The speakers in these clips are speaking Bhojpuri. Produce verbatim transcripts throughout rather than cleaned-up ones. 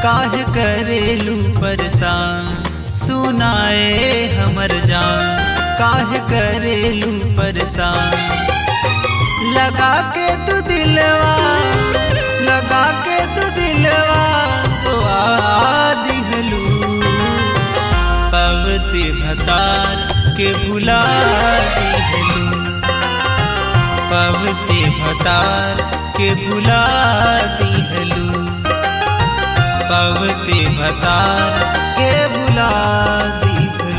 काहे करेलू परेशान सुनाए हमर जान, काहे करेलू परेशान। लगा के तू दिलवा, लगा के तू दिलवा दुआ दिहलू, पवती भतार के भुला दिहलू, पवती भतार के भुला दिहलू, पवती भतार के भुला दिहलू।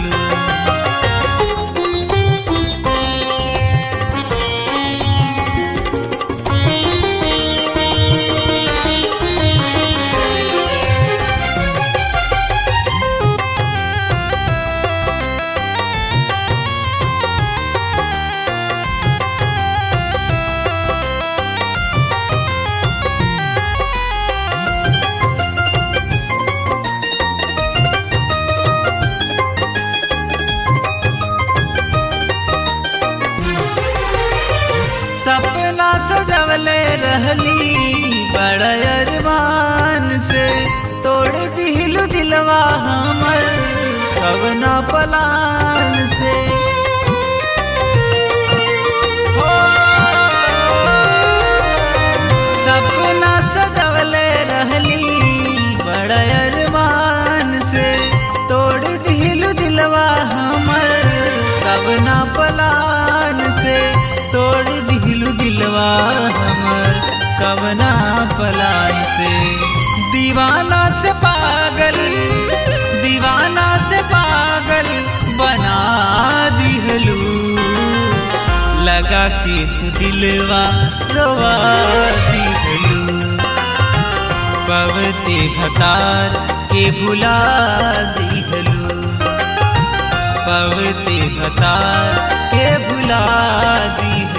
सपना सजवले रहली बड़ा अरमान से, तोड़ दिलू दिलवा हमर कवना पलान से। हो सपना सजवले रहली बड़ा अरमान से, तोड़ दिलू दिलवा हमर कवना पलान से, तोड़ दिलू दिलवा हमर कवना पलान से। दीवाना से पागल, दीवाना से पागल बना दिहलू, लगा के तू दिलवा रोवा दिहलू, पवती भतार के भुला दिहलू, पवती भतार के भुला दिहलू।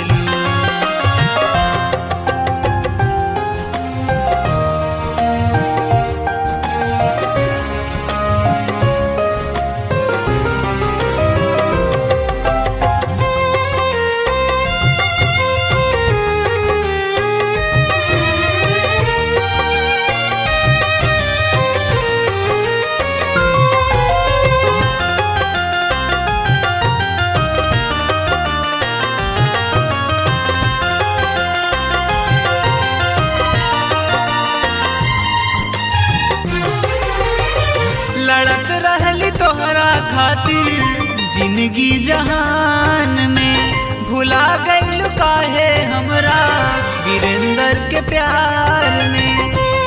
लड़त रहली तोहरा खातिर जिंदगी जहान में, भुला गइलू काहे हमरा वीरेंद्र के प्यार में।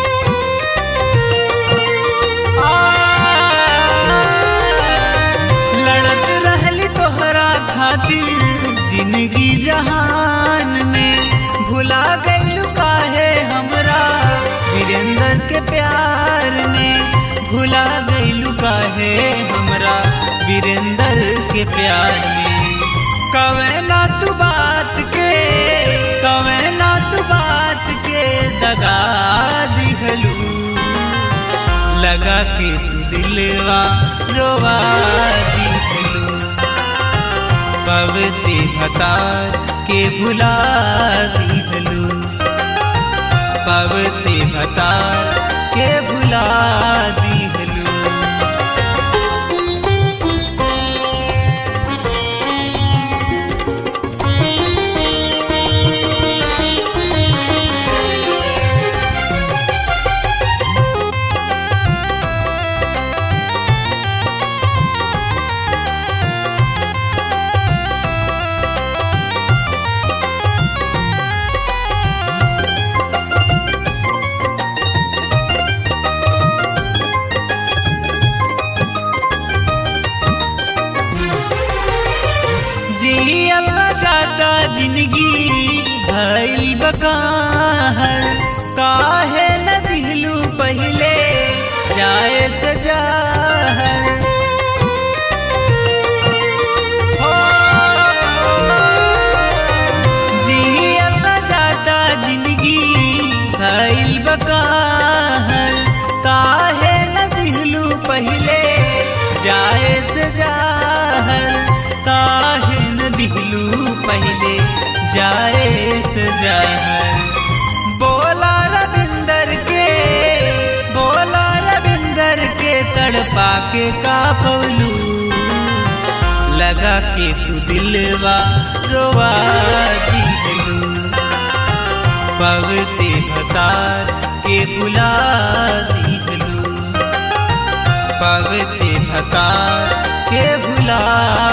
आ, लड़त रहली तोहरा खातिर जिंदगी जहान में, भुला गइलू काहे हमरा वीरेंद्र के प्यार में, भुला गइलू काहे हमरा वीरेंद्र के प्यार में। कवे ना तू बात के, कवे ना तू बात के दगा दिहलू, लगा के तू दिलवा रोवा दिहलू, पवती भतार के भुला दिहलू, पवती भतार के भुला दिहलू। जिंदगी भइल बकाहर, काहे न दिलू पहिले जाए सजाहर। हो जियल न जाता जिंदगी भइल बकाहर, काहे न दिलू पहिले जाए सजाहर, काहे न दिलू पहिले जाए सजाहर। के का पवलू लगा के तू दिलवा रोवा दिलू पवते भतार के भुला दिलू पवते भतार के भुला